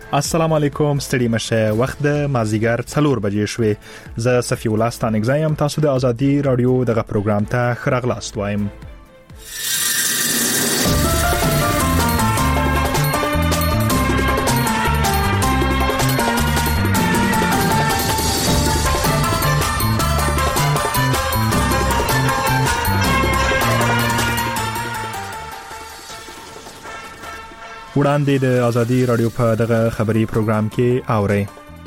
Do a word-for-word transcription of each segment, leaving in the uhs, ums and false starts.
السلام علیکم، ستړي مشه. وخت د مازیګر څلور بجې شوې. زه صفی الله ستانګزایم. تاسو د ازادي رادیو دغه پروګرام ته ښه راغلاست وایم. وړاندې د ازادي رادیو په دغه خبري پروګرام کې اورئ.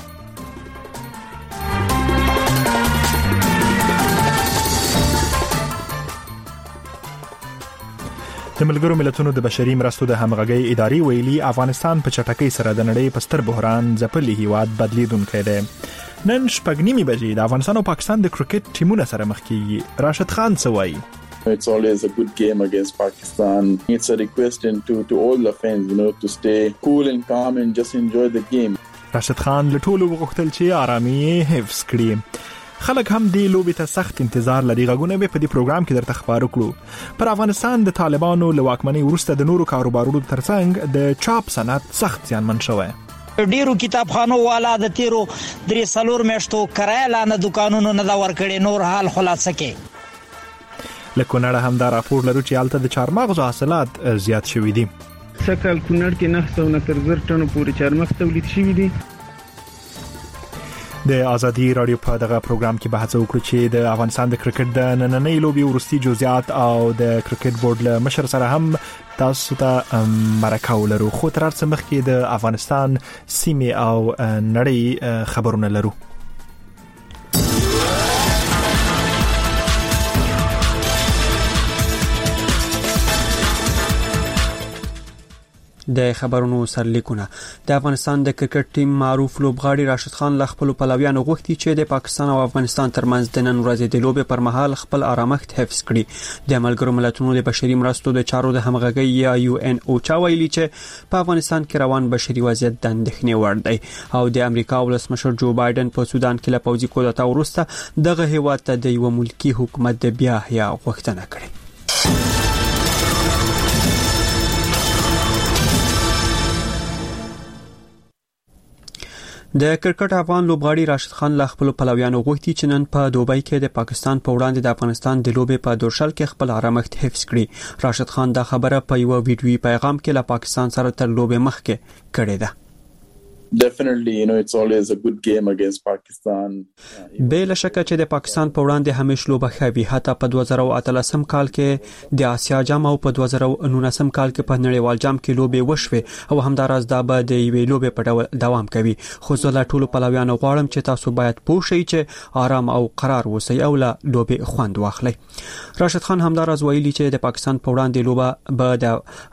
د ملګرو ملتونو د بشري مرستو د همغږي ادارې ویلي افغانستان په چټکۍ سره د نړۍ په ستر بحران ځپلي هیواد بدلیدونکی دی. نن شپږ نیمې بجې د افغانستان او پاکستان د کرکټ ټیمونه سره مخ کیږي. راشد خان څه وایي؟ It's always a good game against Pakistan. It's a request to, to all the fans, you know, to stay cool and calm and just enjoy the game. راشد خان له ټولو وغوښتل چې آرامي حفظ کړي. خلک هم دې لوبې ته سخت انتظار لري. غږونه به په دې پروګرام کې درته خبرو کړو. پر افغانستان د طالبانو له واکمنۍ وروسته د نورو کاروبارونو ترڅنګ د چاپ صنعت سخت زیانمن شوی. ډیرو کتابخانو والا د تیرو درې څلور میاشتو کرایه لاندې دکانونو نه دا ورکړي. نور حال خلاصه کې لکونړ هم دا راپور لرو چې حالت د چارمغزو حاصلات زیات شوي دي. سکهال کونړ کې نه څو نه تر زر ټنو پورې چارمغز تولید شوي دي. د ازادي رادیو په دغه پروګرام کې بحث وکړو چې د افغانستان د کرکټ د نننۍ لوبي ورستي جزئیات او د کرکټ بورډ له مشر سره هم تاسو ته مرکه ولرو. خو تر څو مخکې د افغانستان سیمه او نړۍ خبرونه لرو. د خبرونو سرلیکونه. د افغانستان د کرکټ ټیم معروف لوبغاړي راشد خان له خپل پلویانو غوښتي چې د پاکستان او افغانستان ترمنځ د نن ورځې د لوبې پر مهال خپل آرامښت حفظ کړي. د ملګرو ملتونو د بشري مرستو د چارو د همغږي یا یو ان او چا ویلي چې په افغانستان کې روان بشري وضعیت د اندېښنې وړ دی او د امریکا ولسمشر جو بایدن په سودان کې له پوځي کودتا وروسته دغه هیواد ته د یو ملکی حکومت د بیا احیا غوښتنه کړې. د کرکټ افغان لوبغاړي راشد خان له خپل پلویانو غوښتي چې نن په دوبۍ کې د پاکستان په وړاندې د افغانستان د لوبې په دورشل کې خپل آرامښت حفظ کړي. راشد خان دا خبره په یو ویډیوي پیغام کې له پاکستان سره تر لوبې مخکې کړې ده. Definitely, you know, it's always a good game against Pakistan. بلا شک چې د پاکستان په وړاندې همیشه لوبه خوي. حتی په دوه زره اتلسم کال کې د آسیا جام او په دوه زره نولسم کال کې په نړیوال جام کې لوبې وشوه او همداراز دا به د یوې لوبې په ډول دوام کوي. خو زه لا ټولو پلویانو غواړم چې تاسو باید پوه شئ چې آرام او قرار اوسئ او لا لوبې خوند واخلئ. راشد خان همداراز ویلي چې د پاکستان په وړاندې لوبه به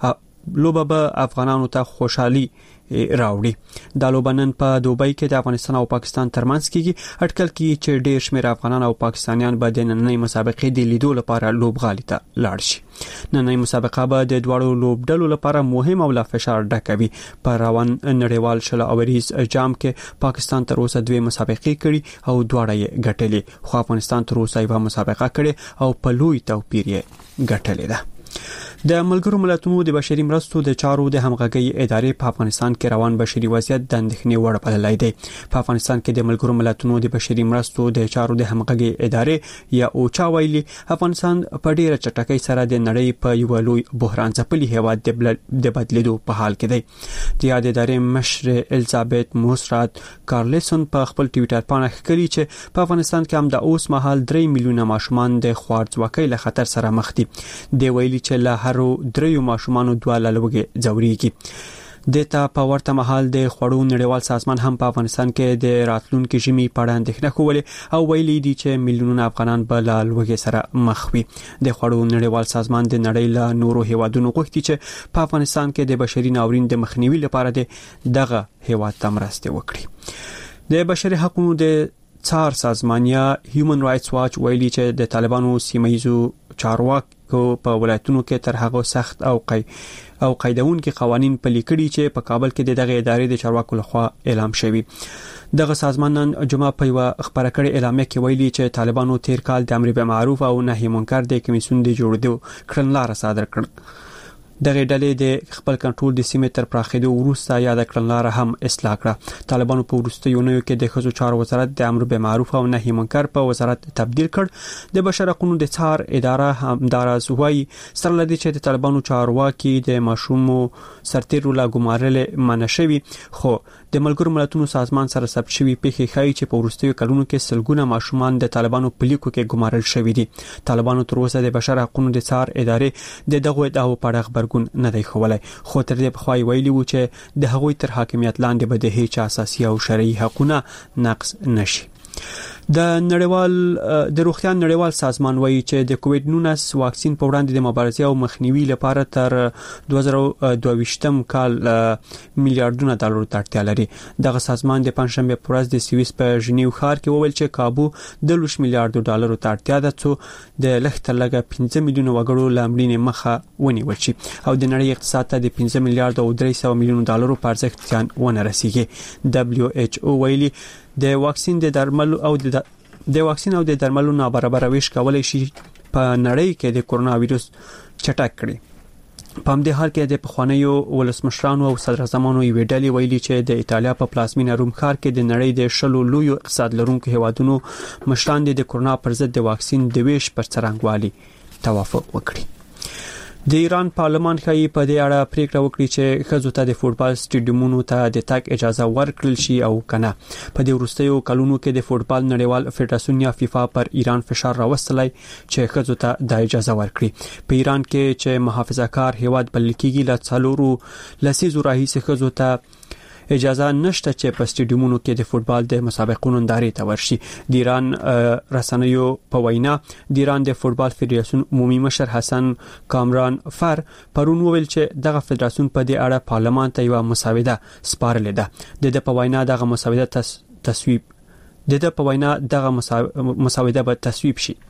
د لوبه به افغانانو ته خوشحالي راوړي. د لوبنن په دوبۍ کې د افغانستان او پاکستان ترمنځ کېږي. اټکل کیږي چې ډېر شمېر افغانان او پاکستانیان به د نننۍ مسابقې د لیدو لپاره لوبغالي ته لاړ شي. نننۍ مسابقه به د دواړو لوبډلو لپاره مهم او لا فشار ډکه وي. په روان نړیوال شل اوریز جام کې پاکستان تر اوسه دوه مسابقې کړي او دواړه یې ګټلې، خو افغانستان تر اوسه یو مسابقه کړي او په لوی توپیر یې ګټلې ده. د ملګرو ملتونو د بشري مرستو د چارو د همغږي ادارې په افغانستان کې روان بشري وضعیت د اندېښنې وړ بللی دی. په افغانستان کې د ملګرو ملتونو د بشري مرستو د چارو د همغږي ادارې یا اوچا ویلي افغانستان په ډیره چټکۍ سره د نړۍ په یو لوی بحران ځپلي هیواد د بدلیدو په حال کې دی. د یاد ادارې مشر الیزابت موسرات کارلسون په خپل ټویټر باندې ښکلي چې په افغانستان کې هم د اوس مهال درې میلیونه ماشومان د خوارځواکۍ له خطر سره مخ دي. دی ویلي چې له هرو دریو ماشومانو دوه لوګي ځوريږي. دته په ورته مهال د خوړو نړیوال سازمان هم په افغانستان کې د راتلونکو ژمي په اړه اندېښنه کوله او ویلي دي چې میلیونونه افغانان به له لوګي سره مخ وي. د خوړو نړیوال سازمان د نړۍ له نورو هیوادونو غوښتي چې په افغانستان کې د بشري ناورین د مخنیوي لپاره دغه هیواد ته مرسته وکړي. د بشري حقوقو د څار سازمان یا هیومن رائټس واچ ویلي چې د طالبانو سیمایي چارواکو په ولایتونو کې تر هغه سخت او قی او قیدون کې قوانين پلي کړي چې په کابل کې د دغه ادارې د چارواکو لخوا اعلان شوی. دغه سازمان نن جمعه په یو خبره کړې اعلامیه کې ویلي چې طالبانو تیر کال د امر بالمعروف او نهي منکر د کمیسیون د جوړېدو کړنلاره صادر کړ. دغه ډلې د خپل کنټرول د سیمې تر پراخېدو وروسته یاد کړنلاره هم اصلاح کړه. طالبانو په وروستیو یونیو کې د ښځو چارو وزارت د امر بالمعروف او نهي منکر په وزارت تبدیل کړ. د بشر حقوقو د څار اداره هم داراز وایي سره لدی چې د طالبانو چارواکي د ماشومو سرتیرو لا ګمارل منشوي، خو د ملګرو ملتونو سازمان سره ثبت شوی پیښې ښایي چې په وروستیو کلونو کې سلګونه ماشومان د طالبانو په لیکو کې ګمارل شوي دي. طالبانو تر اوسه د بشر حقوقو د څار ادارې د دغه ادعاو په اړه خبرګون نه دی ښوولی، خو تر دې پخوا ویلي وو چې د هغوی تر حاکمیت لاندې به د هیڅ اساسي او شرعي حقوقونه نقض نشي. د نړیوال د روغتیا نړیوال سازمان وایي چې د کووډ نولس واکسین په وړاندې د مبارزې او مخنیوي لپاره تر دوه زره دوه ویشتم کال میلیارډونه ډالر ته اړتیا لري. دغه سازمان د پنځشنبه په ورځ د سویس په ژنیو ښار کې وویل چې کابو د لوش میلیارډ ډالر ته اړتیا ده چې د لخت لګه پنځه میلیونه وګړو لامړینې مخه ونیول شي او د نړۍ اقتصاد ته د پنځه میلیارډ او درې سوه میلیونه ډالر په ارزښت ځان ونه رسیږي. دبليو ایچ او ویلي د واکسین د درملو او د د واکسین او د درملو نابرابر ویش کولای شي په نړۍ کې د کورونا وایرس چټک کړي. په همدې حال کې د پخوانیو ولسمشرانو او صدر اعظمانو یو ډلې ویلي چې د ایتالیا په پلازمینه روم ښار کې د نړۍ د شلو لویو اقتصاد لرونکو هیوادونو مشران د کورونا پر ضد د واکسین د ویش پر څرنګوالي توافق وکړي. د ایران پارلمان ښایي په دې اړه پریکړه وکړي چې ښځو ته د فوټبال سټیډیومونو ته د تګ اجازه ورکړل شي او کنه. په دې وروستیو کلونو کې د فوټبال نړیوال فدراسیون یا فیفا پر ایران فشار راوستلی چې ښځو ته د اجازه ورکړي. په ایران کې چې محافظه کار هیواد بلل کېږي له څلورو لسیزو راهیسې ښځو ته اجازه نشته چې په سټیډیومونو کې د فوټبال د مسابقو نندارې ته ورشي. د ایران رسنیو په وینا د ایران د فوټبال فدراسیون عمومي مشر حسن کامران فر پرون وویل چې دغه فدراسیون په دې اړه پارلمان ته یو مسوده سپارلې ده. د په وینا دغه مسوده تصویب د په وینا دغه مسوده به تصویب شي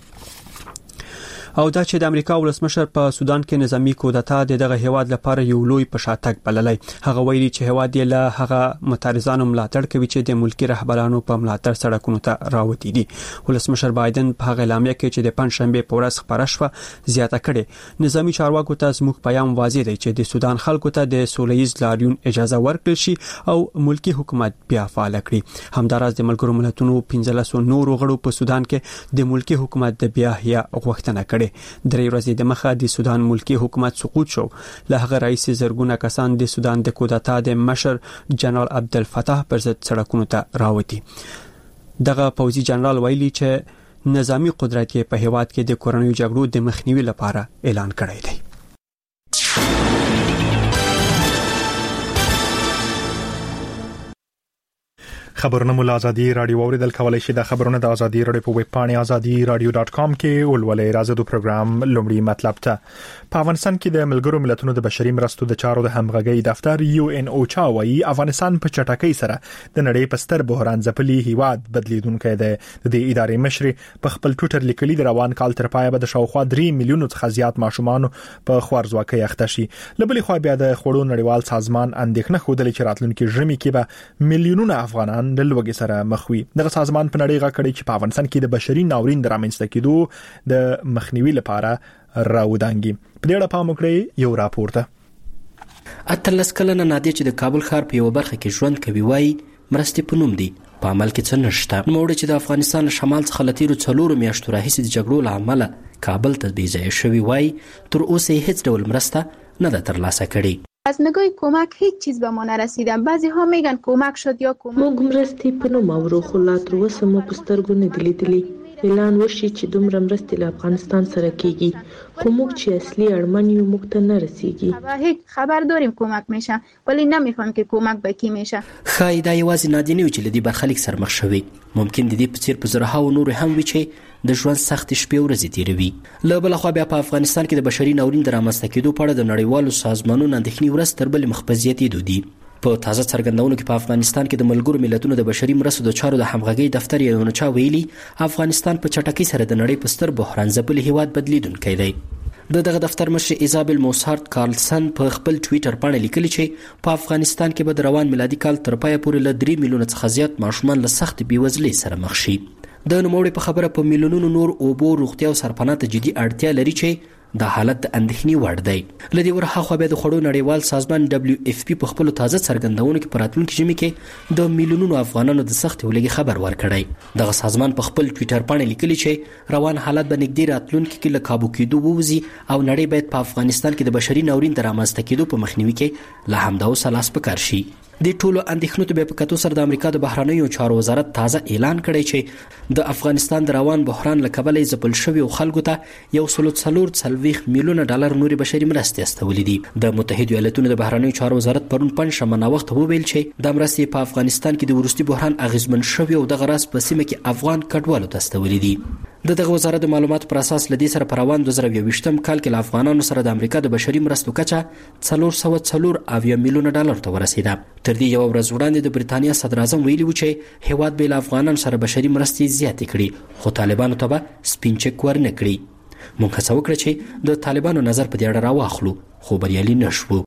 او دا چې د امریکا ولسمشر په سودان کې نظامی کودتا د دغه هیواد لپاره یو لوی پشاتک بللی. هغه ویلي چې هیواد یې له هغه متارزانو ملاتړ کوي چې د ملکی رهبرانو په ملاتړ سړکونو ته راوتی دي. ولسمشر بایدن په هغه اعلامیه کې چې د پنځشنبه په ورځ خبره شوه زیاته کړي نظامی چارواکو ته زموږ پیغام واضح دی چې د سودان خلکو ته د سولهییز لاریون اجازه ورکړل شي او ملکی حکومت بیا فعال کړي. همداراز د ملګرو ملتونو پنځلس نورو غړو په سودان کې د ملکی حکومت د بیا احیا غوښتنه کړې. درې ورځې د مخه د سودان ملکی حکومت سقوط شو. له هغه رئیس زرګونه کسان د سودان د کودتا د مشر جنرال عبدالفتاح پر ضد سړکونو ته راوتی. دغه پوځي جنرال ویلي چې نظامی قدرت یې په هیواد کې د کورنیو جګړو د مخنیوي لپاره اعلان کړی دی. خبرونه مو ازادي رادیو اوریدل کولای شي. د خبرونه د ازادي رادیو په ویب پاڼه ازادي رادیو ډاټ کام کې ولولې راځو پروګرام لومړی مطلب ته. په افغانستان کې د ملګرو ملتونو د بشري مرستو د چارو د همغږي دفتر یو ان او چا وایي افغانستان په چټکۍ سره د نړۍ په ستر بحران ځپلي هیواد بدلیدونکو دی. د دې ادارې مشر په خپل ټوئیټر لیکلي د روان کال تر پایه به د شاوخوا درې میلیونو څخه زیات ماشومان په خوارځواکۍ اخته شي. لبلې خو بیا د خوړو نړیوال سازمان اندېښنه خوده چې راتلونکي ژمي کې به میلیونونه افغانان د لوږې سره مخ وي. دغه سازمان په نړۍ غاکړي چې په افغانستان کې د بشري ناورین درامنځته کېدو د مخنیوي لپاره راودانګي. په دې اړه پام وکړئ یو راپور ته. اتلس کلنه نادیه چې د کابل ښار په یو برخه کې ژوند کوي وایي مرستې په نوم دی په عمل کې څه نشته. نوموړی چې د افغانستان شمال څخه له تیرو څلورو میاشتو راهیسې د جګړو له امله کابل ته بیځایه شوی وایي تر اوسه یې هیڅ ډول مرسته نه ده ترلاسه کړې. از نگاه کمک هیچ چیز به ما نرسیده. بعضی ها میگن کمک شد یا کمک موږ مرستې په نوم اورو خو لا تر اوسه مو په سترګو نه دي لیدلي. اعلان وشي چې دومره مرستې له افغانستان سره کیږي خو موږ چې اصلي اړمن یو موږ ته نه رسیږي. هیچ خبر داریم کمک میشه ولی نمیفهم که کمک به کی میشه. ښایي دا یوازې نادیه نه وي چې له دې برخلیک سره مخ شوي. ممکن د دې په څیر په زرهاو نور هم وي چې د ژوند سخت شپې ورځې تیروي. له بل خوا بیا په افغانستان کې د بشري ناورین د رامنځته کېدو په اړه د نړیوالو سازمانونو اندېښنې ورځ تر بلې مخ په زیاتېدو دي. په تازه څرګندونو کې په افغانستان کې د ملګرو ملتونو د بشري مرستو د چارو د همغږۍ دفتر یو نو چا ویلي افغانستان په چټکۍ سره د نړۍ په ستر بحران ځپلي هیواد بدلیدونکی دی. د دغه دفتر مشر ایزابل موسارت کارلسن په خپل ټوئیټر باندې لیکلي چې په افغانستان کې به د روان میلادي کال تر پایه پورې له درې میلیونه څخه زیات ماشومان له سخت بېوزلۍ سره مخ شي. د نوموړي په خبره په میلیونونو نور اوبو روغتیا او سرپناه ته جدي اړتیا لري چې د حالت د اندېښنې وړ دی. لدی ورها خو بیا د خړو نړیوال سازمان دبليو اف پی په خپل تازه څرګندونو کې پراتونکو ژمي کې د میلیونونو افغانانو د سخت ولګي خبر ورکړی. دغه سازمان په خپل ټوئیټر باندې لیکلی چې روان حالت به نږدې راتلونکي کې له کابو کېدو ووځي او نړۍ باید په افغانستان کې د بشري ناورین د رامنځته کېدو په مخنیوي کې له همدا اوسه لاس په کار شي. د ټولو اندېښنو ته په کتو سره د امریکا د بهرنیو چارو وزارت تازه اعلان کړی چې د افغانستان د روان بحران له کبله ځپل شوي خلکو ته یو سل څلور څلوېښت میلیونه ډالر نوري بشري مرستې استولې دي. د متحده ایالاتونو د بهرنیو چارو وزارت پرون پنځشنبه ناوخته وویل چې د مرستې په افغانستان کې د وروستي بحران اغیزمن شوي او دغه راز په سیمه کې افغان کډوالو ته استولې دي. د دغه وزارت د معلوماتو پر اساس لدی سره په روان دوه زره یوویشتم کال کې له افغانانو سره د امریکا د بشري مرستو کچه څلور سوه څلور اویا میلیونه ډالر ته ورسېده. تر دې یو ورځ وړاندې د بریتانیا صدر اعظم ویلي و چې هیواد به له افغانانو سره بشري مرستې زیاتې کړي خو طالبانو ته به سپین چک ورنه کړي. موږ هڅه وکړه چې د طالبانو نظر په دې اړه راواخلو خو بریالي نشو.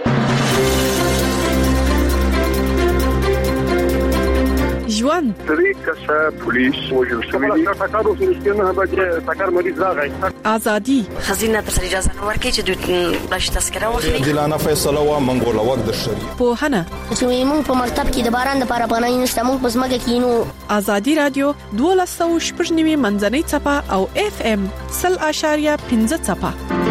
ژوند درې کسه پولیس وژل شوي دي. ټکر وسو نه به ټکر مریض راغی. ازادي خزینه تر اجازه نه ورکړي چې د بلش تذکره واخلي. جلانه فیصله و منګول وخت د شری په هنه چې موږ په مرتب کې د باران د پاره پناه نشته موږ په سمګه کې نو. ازادي رادیو دوه سوه شپږ نیمه منځنۍ چپه او اف ام صفر اشاریه پنځه چپه.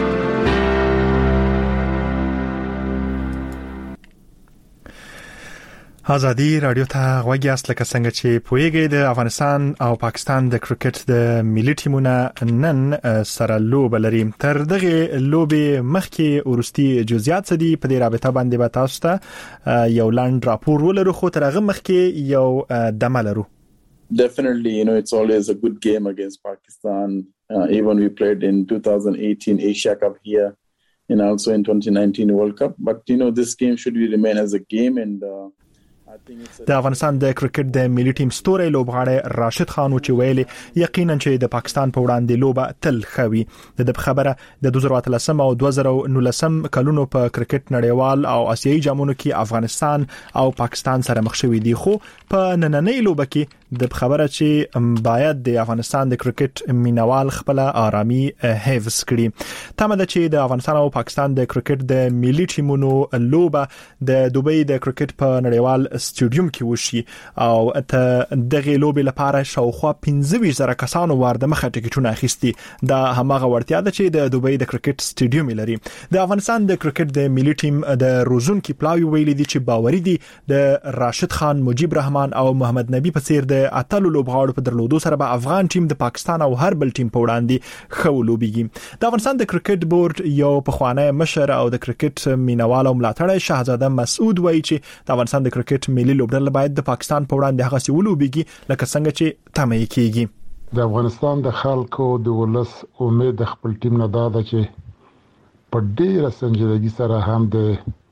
ازادي رادیو ته غوږی است لکه څنګه چې پوهیږئ د افغانستان او پاکستان د کرکټ د ملي ټیمونو نن سره لوبه لري. تر دغه لوبې مخکې ورستي جزئیات دي په دې رابطه باندې به تاسو ته یو لاند راپور ولرو خو تر هغه مخکې یو دمه لرو. Definitely, you know, it's always a good game against Pakistan. Uh, even we played in twenty eighteen Asia Cup here and also in twenty nineteen World Cup. But, you know, this game should remain as a game and... Uh, د افغانستان د کرکټ د ملي ټیم ستوري لوبغاړی راشد خان چې ویلي یقینا چې د پاکستان په وړاندې لوبه تل خوي. د خبره د دوه زره اتلسم او دوه زره نولسم کلونو په کرکټ نړیوال او آسیایي جامونو کې افغانستان او پاکستان سره مخ شوي دي خو په نننۍ لوبه کې د خبره چې باید د افغانستان د کرکټ مینوال خپل آرامي حفظ کړي. تمه ده چې د افغانستان او پاکستان د کرکټ د ملي ټیمونو لوبه د دوبۍ د کرکټ په نړیوال سټیډیوم کې وشي او ته دغه لوبې لپاره شاوخوا پنځه زره کسانو ورده مخه ټیکټونه اخیستي. دا همغه ورتیا ده چې د دوبۍ د کرکټ سټیډیوم لري. د افغانستان د کرکټ د ملي ټیم د روزونکو پلاوی ویلي دي چې باوري دي د راشد خان، مجيب رحمان او محمد نبی په څیر د اتلو لوبغاړو په درلودو سره به افغان ټیم د پاکستان او هر بل ټیم په وړاندې ښه لوبيږي. د افغانستان د کرکټ بورډ یو پخوانی مشر او د کرکټ مینوال او ملاتړی شهزاده مسعود وایي چې د افغانستان د کرکټ ملي لوبډله باید د پاکستان په وړاندې هغه سی ولوبيږي لکه څنګه چې تمه کیږي. د افغانستان د خلکو د ولس امید د خپل ټیم نه دا ده چې په ډیره سنجیدګي سره هم د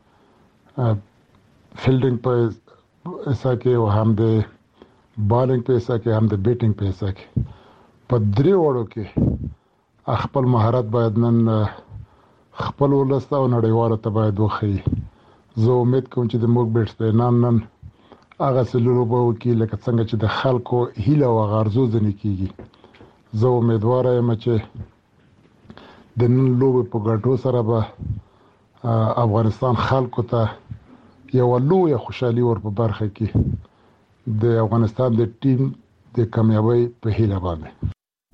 فیلډینګ په حصہ کې او هم د بالینګ په حصہ کې هم د بیټینګ په حصہ کې په درې وړو کې خپل مهارت باید نن خپل ولس او نړیوالو ته باید وښيي. زه امید کوم چې د موږ بیټسمنان نن هغه سلوبه وکړي لکه څنګه چې د خلکو هیله او غرضو ځنې کیږي. زه امیدوار یم چې د نن لوبې په ګټو سره به افغانستان خلکو ته یو لویه خوشحالي ور په برخه کې د افغانستان د ټیم د کامیابی په هیله باندې.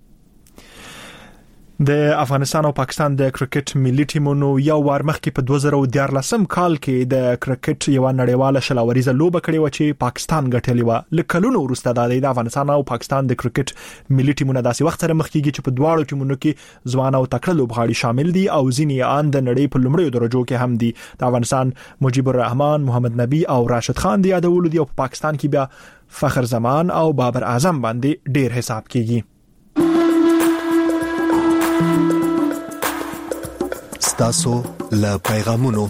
د افغانستان او پاکستان د کرکټ ملي ټیمونو یو وار مخکې په دوه زره دیارلسم کال کې د کرکټ یو نړیواله شلاوریزه لوبه کړې و چې پاکستان ګټلې و. لکلونو وروسته د افغانستان او پاکستان د کرکټ ملي ټیمونو داسې وخت سره مخ کېږي چې په دواړو ټیمونو کې ځوان او تکړه لوبغاړي شامل دي او ځینې ان د نړۍ په لومړیو درجو کې هم دي. د افغانستان مجيب الرحمن، محمد نبی او راشد خان دی یادول دي او په پاکستان کې بیا فخر زمان او بابر اعظم باندې ډیر حساب کیږي. تاسو له پیغامونو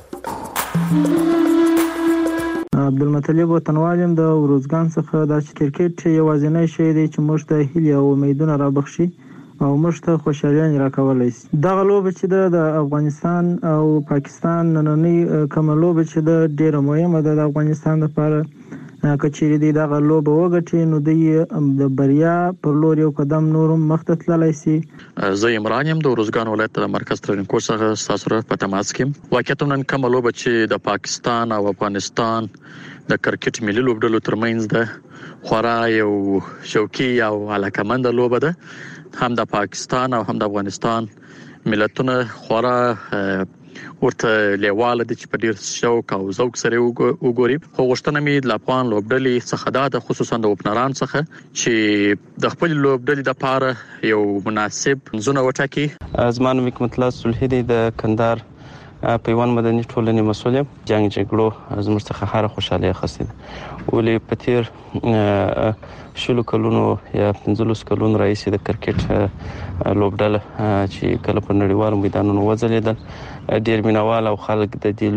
عبدالمطلب وطنوالم د ورزګان څخه د کرکټ یوازینی شی دی چې موږ ته هیله او امیدونه رابخشي او موږ ته خوشحالي راکولای شي. دغه لوبه چې د افغانستان او پاکستان نننۍ کومه لوبه چې د ډیره مهمه ده د افغانستان لپاره کچېری دی دغه لوبه وګټي نو د بریا پر لور یو قدم نور مخته تللی شي. زه عمران یم د روزګان ولایت د مرکز ترنکو څخه تاسو سره په تماس کې. واقعیت نن کومه لوبه چې د پاکستان او افغانستان د کرکټ ملي لوبډلو ترمنځ ده خورا یو شوقي او علاقمند لوبه ده. هم د پاکستان او هم د افغانستان ملتونه خورا ورته لیواله دي چې په ډیر شوق او ذوق سره وګوري. خو غوښتنه مې د افغان لوبډلې څخه ده خصوصا د اوپنران څخه چې د خپل لوبډلې لپاره یو مناسب ځونه وټاکي. زمانو حکمت الله صلحي د کندهار پیوان مدني ټولنې مسؤل یم. جنگ جګړو زموږ څخه هر خوشاله خسته ولې په تیر شلو کلونو یا پنځلس کلونو رئیس د کرکټ لوبډله چې کله په نړیوالو میدانونو وځلیدل ډیر مینوال او خلک د دې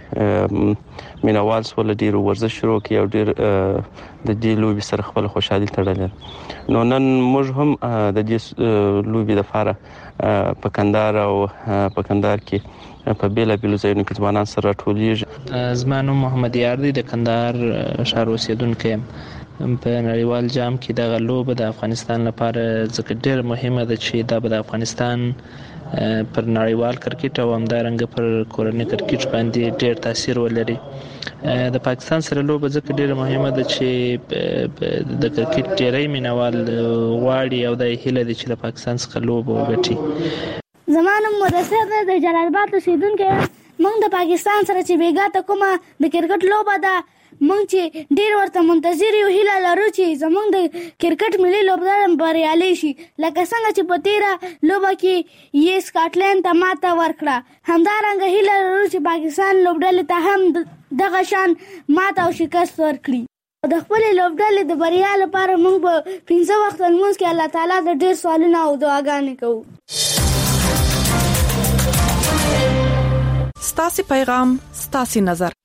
لوبي مینوال سول ډیر ورزش شروع کړي او ډیر د دې لوبي سره خپل خوشحالي تړلې. نو نن موږ هم د دې لوبي لپاره په کندهار او په کندهار کې په بیل بیل ځایونو کې ځوانان سره ټولېږي. زمانو محمد یار دی د کندهار ښار اوسیدونکی یم. په نړیوال جام کې د غلوبه د افغانستان لپاره ځکه ډېر مهمه ده چې دا به د افغانستان پر نړیوال کرکټ او همدارنګه پر کورنۍ کرکټ باندې ډېر تاثیر ولري. د پاکستان سره لوبه ځکه ډېر مهمه ده چې د کرکټ ډېری مینوال غواړي او د هیله دي چې د پاکستان څخه لوبه وګټي. زمانم مدثر د جلال آباد اوسیدونکی موږ د پاکستان سره چې بیګاته کومه د کرکټ لوبه ده موږ چې ډیر ورته منتظر یو هیله لرو چې زموږ د کرکټ ملي لوبډله بریالي شي لکه څنګه چې په تیره لوبه کې یې سکاټلند ته ماته ورکړه. همدارنګه هیله لرو چې پاکستان لوبډلې ته هم دغه شان ماته او شکست ورکړي. د خپل لوبډلې د بریا لپاره موږ په پنځه وخت لمونځ کې الله تعالی ته ډیر سوالونه او دعاګانې کوو. ستاسو پیغام ستاسو نظر.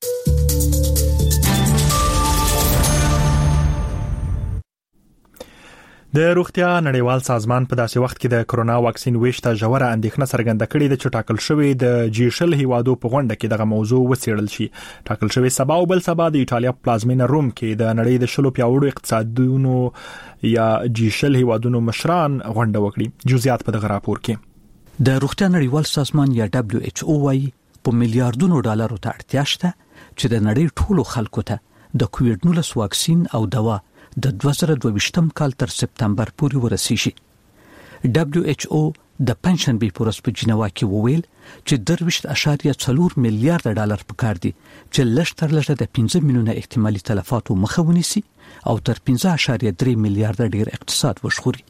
د روغتیا نړیوال سازمان په داسې وخت کې د کرونا واکسین ویش ته ژوره اندېښنه څرګنده کړې ده چې ټاکل شوی د جی شل هیوادو په غونډه کې دغه موضوع وڅېړل شي. ټاکل شوی سبا او بل سبا د ایټالیا پلازمینه روم کې د نړۍ د شلو پیاوړو اقتصادونو یا جی شل هیوادونو مشران غونډه وکړي. جزئیات په دغه راپور کې. د روغتیا نړیوال سازمان یا دبليو ایچ او وايي په میلیارډونو ډالرو ته اړتیا شته چې د نړۍ ټولو خلکو ته د کووډ نولس واکسین او دوا د دوه زره دوه ویشتم کال تر سپتمبر پورې ورسیږي. دبليو ایچ او د پنځشنبه په ورځ په جنیوا کې وویل چې درویشت اشاریه څلور میلیارډ ډالر پکار دي چې لږ تر لږه د پنځه میلیونه احتمالي تلفاتو مخه ونیسي او تر پنځه اشاریه درې میلیارډ ډیر اقتصاد وژغوري.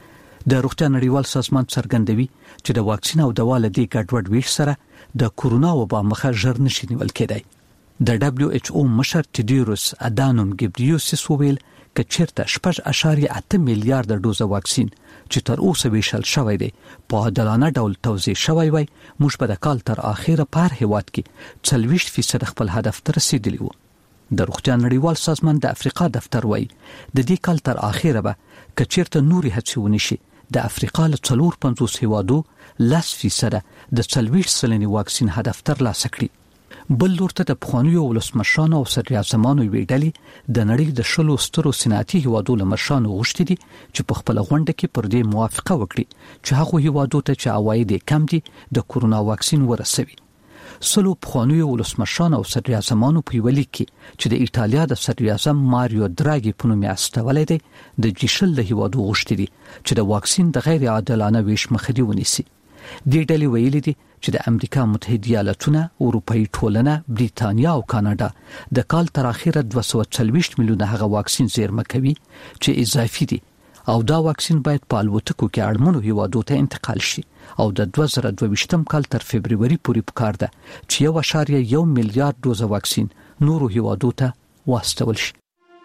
د روغتیا نړیوال سازمان څرګندوي چې د واکسین او دوا له دې ګډوډ ویش سره د کورونا وبا مخه ژر نشي نیول کېدای. د دبليو ایچ او مشر ټیډیروس ادانوم ګبریوسس وویل کچیرته شپږ اشاریه اته میلیارډ ډوزه واکسین چې تر اوسه ویشل شوی دی په عادلانه ډول توزیع شوی وای موږ په د کال تر اخره په هیواد کې څلوېښت فیصد خپل هدف ته رسیدلی وو. د روغتیا نړیوال سازمان د افریقا دفتر وای د دې کال تر اخره به کچیرته نوري هڅې ونشي د افریقا له څلور پنځوس هیوادو لس فیصد د څلوېښت سلنې واکسین هدف تر لاسه کړی. بل لورته د پخوانیو ولسمشرانو او صدراعظمانو ویډلې د نړۍ د شلو سترو صنعتي هیوادو له مشرانو غوښتي دي چې په خپل غونډه کې پر دې موافقه وکړي چې هغه هیوادو ته چې عواید کم دي د کورونا واکسین ورسوي. سلو پخوانیو ولسمشرانو او صدراعظمانو په ویلي کې چې د ایټالیا د صدراعظم ماریو دراګي په نوم استولې دي د جیشل له هیوادو غوښتي دي چې د واکسین د غیر عادلانه ویش مخه دی ونیسي. دې ډلې ویلي دي چې د امریکا متحده ایالاتونه، اروپאי ټولنه، بریتانیا او کاناډا د کال تر اخره دوه سوه څلوېښت میلیونه هغه واکسین زیرمه کوي چې اضافي دي او دا واکسین باید په الوتکو کې اړمنو هیوادو ته انتقال شي او د دوه زره دوه ویشتم کال تر فبرवरी پورې پکار ده چې یو اشاریه یو میلیارډ ډوزه واکسین نورو هیوادو ته واستول شي.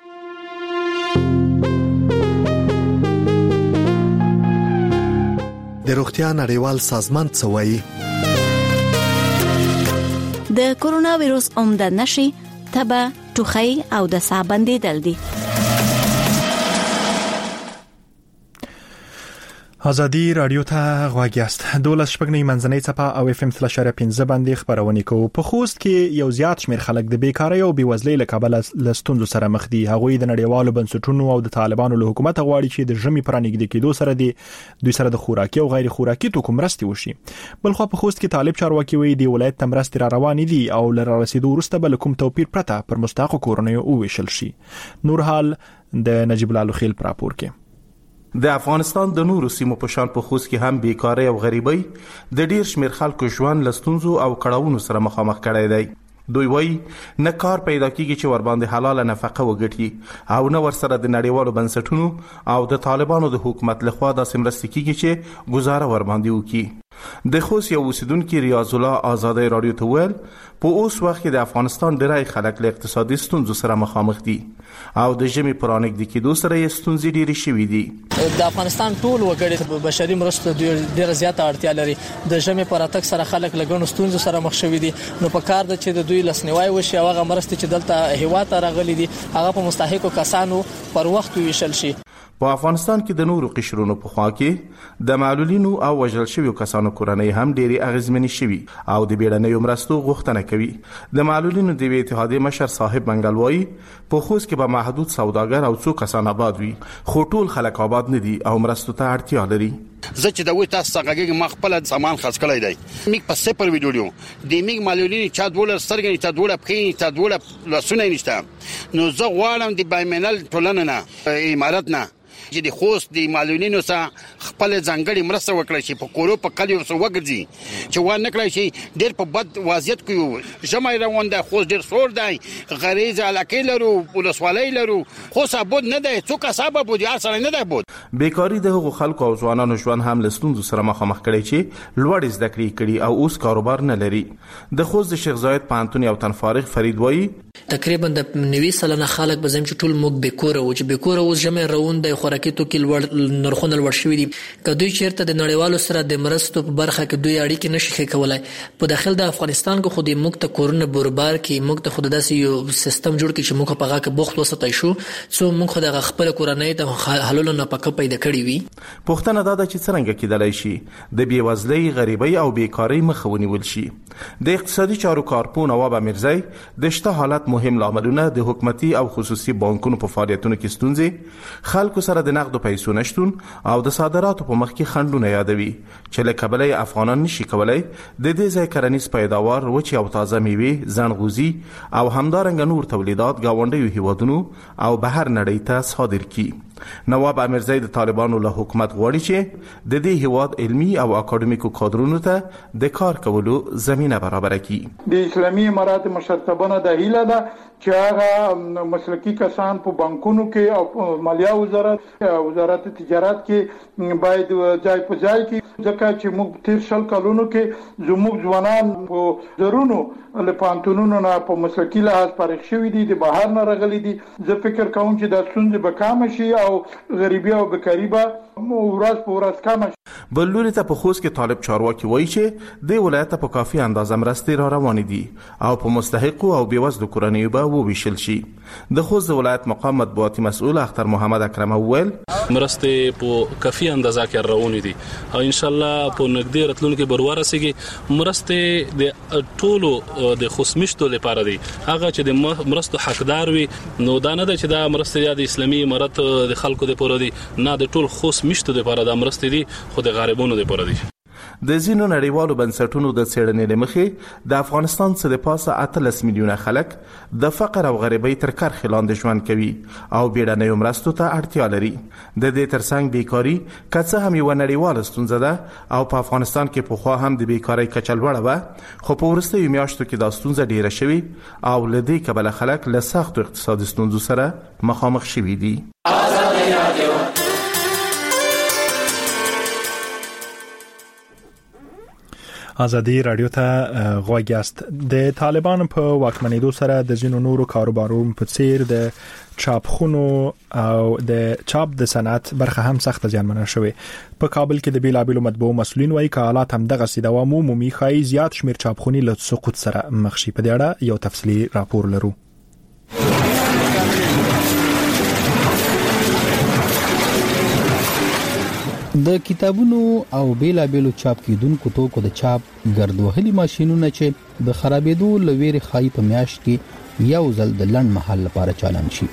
د روغتیا نړیوال سازمان څه وایي؟ د کورونا وایروس عمده نشي تبه، ټوخی او د ساه بندیدل دي. ازادي رادیو ته غواړی است دولس شپږنی منځنۍ صفه او اف ام ثلاثه اعشاریه پنځه باندې خبرونه کوي. په خوست کې یو زیات شمیر خلک د بیکاری او بیوزلۍ له کبله لستوندو سره مخ دي. هغوی د نړیوالو بنسټونو او د طالبانو له حکومت غواړي چې د ژمي پرانګد کېدو سره دي دوی سره د خوراکي او غیر خوراکي توکو مرستې وشي. بلخو په خوست کې طالب چارواکي وایي د ولایت تمرستې را روان دي او لر رسیدو وروسته بل کوم توپیر پرته پر مستحق کورنیو او ویشل شي. نور حال د نجیب الله خیل پر راپور کې. د افغانستان د نورو سیمو په شان په خوست کې هم بیکاری او غریبۍ د ډیر شمیر خلکو ژوند لستونزو او کړهونو سره مخامخ کړی دی. دوی وایي نه کار پیدا کیږي چې ور باندې حلاله نفقه وګټي او نه ور سره د نړیوالو بنسټونو او د طالبانو د حکومت لخوا د سمرستي کیږي چې گزاره ور باندې وکړي. د خوست یو اوسیدونکو ریاض الله آزادۍ رادیو ته ویل په اوس وخت کې د افغانستان ډیری خلک له اقتصادي ستونزو سره مخامخ دي او د ژمي پرانګد کېدو سره یې ستونزې ډېرې شوې دي. د افغانستان ټول وګړي په بشري مرستو ډېره زیاته اړتیا لري. د ژمي پراتک سره خلک له ګڼو ستونزو سره مخ شوي دي. نو په کار ده چې د دوی لسنیوای وشي او هغه مرستې چې دلته هیواد ته راغلي دي هغه په مستحقو کسانو پر وخت ویشل شي. په افغانستان کې د نورو قشرونو په خوا کې د معلولینو او وژل شویو کسانو کورنۍ هم ډېری اغیزمنې شوي او د بیړنیو مرستو غوښتنه کوي. د معلولینو د اتحادیې مشر صاحب منګلوي په خوست کې به محدود سوداګر او څو کسان آباد وي خو ټول خلک آباد نه دي او مرستو ته اړتیا لري. زه چې د وې تاسو څنګه ما خپل سامان خرڅ کړی دی میک په سپر ویډیو دی میک معلولین چا ډولر سترګې تا ډولر پخې تا ډولر لاسونه نشته. نو زه غواړم د بایمنل ټولنه نه امارات نه چې د خوست د معلولینو سره خپل ځانګړي مرسته وکړي چې په کورو په کلیو سره وګرځي چې و نه کړی شي ډېر په بد وضعیت کې جمع روان ده. خوست ډېر سور دی غریز علاقه لرو ولسوالۍ لرو خو سبود نه دی څوک سبب بودی اصلا نه دی بود. بیکاری د هغو خلکو او ځوانانو ژوند هم لستونزو سره مخامخ کړي چې لوړ زده کړې کړي او اوس کاروبار نه لري. د خوست د شیخ زاید پانتون یو تن فارغ فرید وایي تقریبا د نوي سلنه خلک به زم چې ټول موږ بیکوره او چې بیکوره اوس جمع روان دی خوراکي توکي لوړ نرخونه لوړ شوي دي. کدوې چیرته د نړیوالو سره د مرستو په برخه کې دوی اړیکې نشي کولای. په داخل د افغانستان کې خو د موږ ته کورونه بربار کې موږ ته خود داسې یو سیستم جوړ کړي چې موږ په هغه کې بوخت وساتای شو څو موږ خو د خپل کورنۍ ته حلول نه پکې پیدا کړی وي. پښتنه دا چې څنګه کېدلای شي د بیوزلۍ غریبۍ او بیکاری مخه ونیول شي. د اقتصادي چارو کارپون نواب امیرزی د شته حالت مهم لاملونه د حکومتي او خصوصي بانکونو په فعالیتونو کې ستونزې خلکو سره د نقد پیسو نشټون او د صادراتو په مخ کې خنډونه یادوي چې له کبله افغانان نشي کولای د دې ځای کرنیز پیداوار وچې او تازه میوې زنغوزي او همدارنګه نور تولیدات گاونډیو هیوادونو او بهر نړۍ ته صادر کړي. نواب امیرزی د طالبانو له حکومت غواړي چې د دې هیواد علمي او اکاډمیکو کادرونو ته د کار کولو زمينه برابر کړي. د اسلامي امارات مشرتابانه د هیله ده چې هغه مسلکي کسان په بانکونو کې او مالیه وزارت وزارت تجارت کې باید ځای په ځای کې ځکه چې موږ تیر شل کلونو کې زموږ ځوانان په زرونو له پانتونونو نه په مسلکي لحاظ فارغ شوي دي د بهر نه راغلي دي. زه فکر کوم چې د ستونزې به کم شي او غریبي او بیکاری به ورځ په ورځ کم شي. بل لوري ته په خوست کې طالب چارواکي وایي چې د ولایت په کافي اندازه مرستې را روان دي او په مستحق او بیوزلو کورنیو به وویشل شي. د خوست ولایت مقام مطبوعاتي مسؤل اختر محمد اکرم وویل مرستې په کافي اندازه کې روان دي او ان شاء الله په نږدې راتلونکي برور سیږي. مرستې د ټولو د خوسمشتو لپاره دي هغه چې د مرستو حقدار وي نو دا نه ده چې دا مرستې د اسلامي امارت د خلکو لپاره دي نه د ټول خوسمشتو لپاره د مرستې دي خو د غریبانو لپاره دي. د ځینو نړیوالو بنسټونو د څېړنې لمخې د افغانستان څخه د پاسه اتلس میلیونه خلک د فقر او غریبۍ تر کرښې لاندې ژوند کوي او بیړنیو مرستو ته اړتیا لري. د دې ترڅنګ بیکاری که څه هم یوه نړیواله ستونزه ده او په افغانستان کې پخوا هم د بیکاری کچه لوړه وه خو په وروستیو میاشتو کې دا ستونزه ډیره شوې او له دې کبله خلک له سختو اقتصادي ستونزو سره مخامخ شوي دي. ازادي رادیو ته غوږی است. د طالبانو په واکمنېدو سره د ځینو نورو کاروبارونو په څیر د چاپخونو او د چاپ د صنعت برخه هم سخت زیانمنه شوې. په کابل کې د بیلابیلو مطبوعو مسولین وايي چې حالات هم دغه سي دوام عمومي خای زیات شمیر چاپخوني له سقوط سره مخ شي. په دې اړه یو تفصیلی راپور لرو. د کتابونو او بیلا بیلو چاپ کیدونکو توکو د چاپ ګردوهلي ماشينونه چې د خرابېدو لويري خای په میاشت کې یو ځل د لند محل لپاره چالان شي.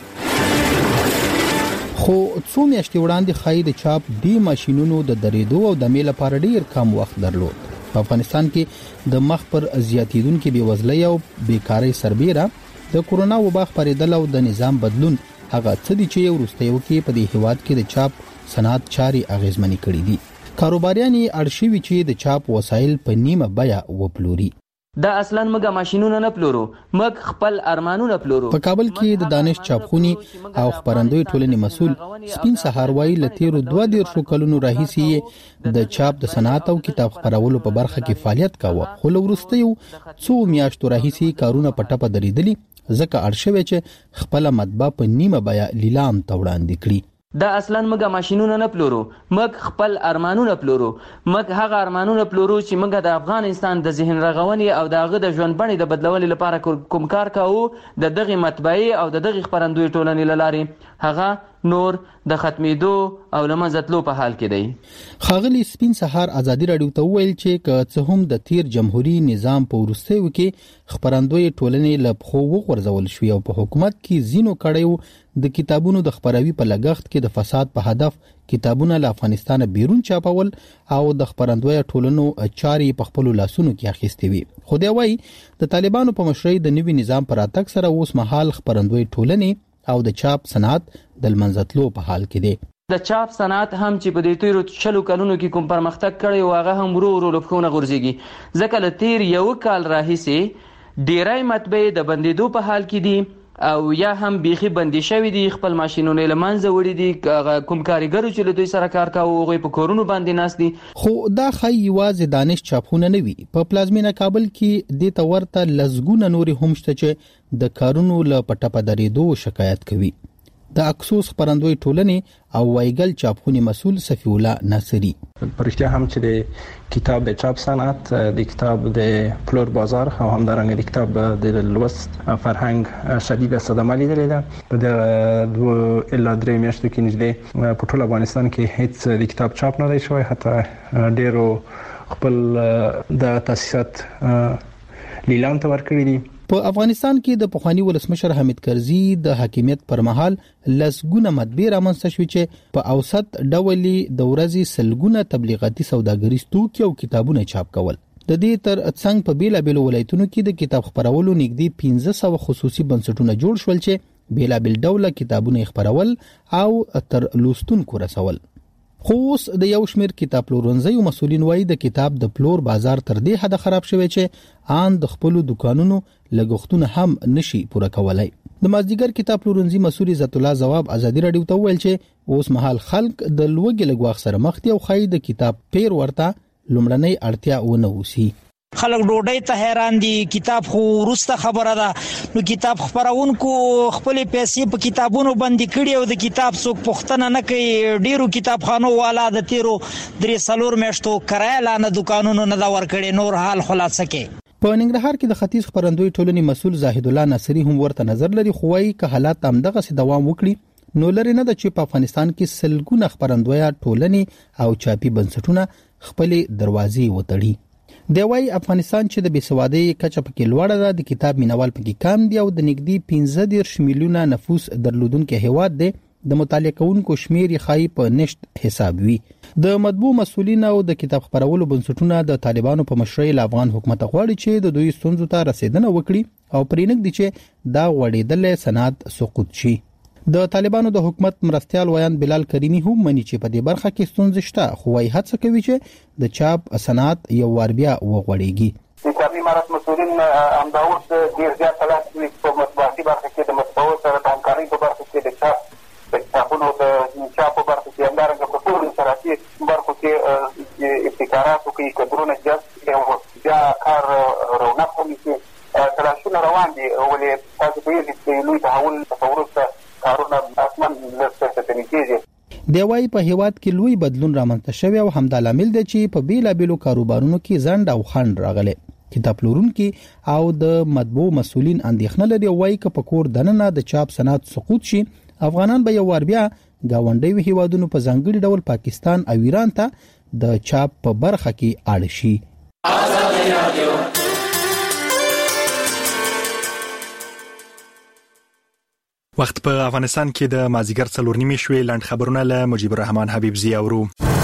خو څو میاشتې وړاندې خای د چاپ دی ماشينونو د درېدو او د میل لپاره ډیر کم وخت درلود. په افغانستان کې د مخ پر زیاتیدونکو بیوزلۍ او بیکاری سربېره د کورونا وبا خپرېدل او د نظام بدلون هغه څه دي چې ورستیو کې په دې هیواد کې د چاپ صنعت چاري اغیزمنې کړې دي. کاروباریان ارشیوي چې د چاپ وسایل په نیمه بیا وپلوري. دا اصلا مګه ماشينونه نه پلورو، مګ خپل ارمانونه پلورو. په کابل کې د دانش چاپخونی او خبرندوی ټولنې مسول سپین سهار وای لتیرو دوه ډیر کلونو راهیسي د چاپ د صنعت او کتاب خبرولو په برخه کې فعالیت کاوه. خو لورستیو څو میاشتو راهیسي کارونه پټه پدریدلی ځکه ارشیوي چې خپل مطبع په نیمه بیا لیلام ته وړاندې کړی. دا اصلا مګه ماشينونه نه پلورو، مګ خپل ارمانونه پلورو، مګ هغه ارمانونه پلورو چې مګه د افغانستان د ذهن رغونې او دغه د ژوند بڼې د بدلولو لپاره کوم کار کاوه. د دغه مطبعې او د دغه خبرندوی ټولنې لارې هغه نور د ختمېدو او لمزتلو په حال کې دی. خاغلی سپین سهار ازادي رادیو ته ویل چې که څه هم د تیر جمهوریت نظام په ورستیو کې خبرندوی ټولنې لپخو وغورځول شو او په حکومت کې زینو کړیو د کتابونو د خبروي په لګښت کې د فساد په هدف کتابونه له افغانستان بیرون چاپول او د خبرندوی ټولنو چاري په خپل لاسونو کې اخیستي وي. خو دی وايي د طالبانو په مشرۍ د نوي نظام پر اتک سره اوس مهال خبرندوی ټولنې او د چاپ صنعت د منځتلو په حال کې دی. د چاپ صنعت هم چې په دې تیرو چلو کلونو کې کوم پرمختګ کړی او هغه هم ورو ورو لپخونه غورځيږي ځکه له تیر یو کال راهیسي ډیرای مطبعې د بندیدو په حال کې دي او یا هم بيخي بندي شوی دي. خپل ماشينونه لمنځه وړي دي. کوم کاریګرو چې له دوی سره کار کاوه هغه په کورونو باندې ناس دي. خو دا خی یوازې دانش چاپونه نه وي. په پلازمینه کابل کې د تورته لزګونه نوري هم شته چې د کارونو له پټه پدریدو شکایت کوي. د اکسوس خبرندوی ټولنې او وایګل چاپخونی مسول صفی الله ناصری پرختیا هم چې د کتاب د چاپ صنعت د کتاب د پلور بازار او هم درنګ د کتاب د لوست فرهنګ شدید صدمه لیدلې ده. په د دوه الا درې میاشتو کې نږدې په ټول افغانستان کې هیڅ د کتاب چاپ نه دی شوی. حتی ډیرو خپل د تاسیسات لیلام ته ورکړي دي. په افغانستان کې د پخوانی ولسمشر حامد کرزي د حاکمیت پر مهال لسګونه مطبعې رامنځته شوې چې په اوسط ډول د ورځې سلګونه تبلیغاتي سوداګریز توکي او کتابونه چاپ کول. د دې تر څنګ په بیلا بیل ولایتونو کې د کتاب خبرولو نږدې پنځه سوه خصوصي بنسټونه جوړ شول چې بیلا بیل ډول کتابونه خبرول او تر لوستونکو رسول. خو اوس د یو شمېر کتاب پلورنځیو مسولین وایي د کتاب د پلور بازار تر دې حد خراب شوی چې آن د خپل دکانونو لګښتونه هم نشي پوره کولای. د مازدیګر کتاب پلورنځي مسول عزت الله جواب ازادي رادیو ته ویل چې اوس مهال خلک د لوګي لګواخ سره مخ دي او خای د کتاب پیر ورته لومړنۍ اړتیا ونه وسی. خلک ډوډۍ ته حیران دي. کتاب خو ورسته خبره ده. نو کتاب خبرونکو خپل پیسې په کتابونو باندې کړي او د کتاب څوک پوښتنه نه کوي. ډیرو کتابخانو والا د تیرو درې سلور میاشتو کرایه لانه دکانونو نه دا ورکړي. نور حال خلاصه کې په ننګرهار کې د ختیځ خبرندوی ټولنې مسول زاهد الله ناصری هم ورته نظر لري. خو وايي که حالات همدغه سي دوام وکړي نو لري نه د چې په افغانستان کې سلګونه خبرندوی ټولنې او چاپی بنسټونه خپل دروازې وتړي. دی وايي افغانستان چې د بیسوادۍ کچه پکې لوړه ده، د کتاب مینوال پکې کم دي او د نږدې پنځه دېرش میلیونه نفوس درلودونکو هیواد دی. د مطالعه کوونکو شمیر یې خای په نشت حساب وي. د مطبوع مسولین او د کتاب خبرولو بنسټونه د طالبانو په مشرۍ له افغان حکومت غواړي چې د دوی ستونزو ته رسیدنه وکړي او پرېنګ دي چې دا غوړېدل صنعت سقوط شي. د طالبانو د حکومت مرستيال ویان بلال کریمی هم مني چې په دې برخه کې ستونزې شته، خو وايي هڅه کوي چې د چاپ صنعت یو وار بیا وغوړېږي. د کابل امارات مسؤلین همداوس ډیر زیات تلاش کوي په مطبوعاتي برخه کې د مطبوعاتو سره د همکارۍ په برخه کې د چاپ د کتابونو د چاپ په برخه کې همدارنګه په ټولو انفرادي برخو کې ابتکاراتو کې کډرونه جذب او بیا کار رونق ونیسي. تلاشونه روان دي ولې تاسو په دې کې لوی تحول تصور کارونه اسمان لسته تنظیمي. دی وايي په هیواد کې لوی بدلون رامنځته شوی او همدا لامل دی چې په بیلا بیلو کاروبارونو کې ځند او خند راغلی. کتاب پلورونکي او د مطبوع مسولین اندېښنه لري، وايي چې په کور دننه د چاپ صنعت سقوط شي افغانان به یو ور بیا گاونډي هیوادونو په ځانګړي ډول پاکستان او ایران ته د چاپ په برخه کې اړ شي. آزاد رادیو وخت په افغانستان کې د مازیګر څلور نیمې شوې لاند خبرونه له مجيب الرحمن حبیبزی اورو.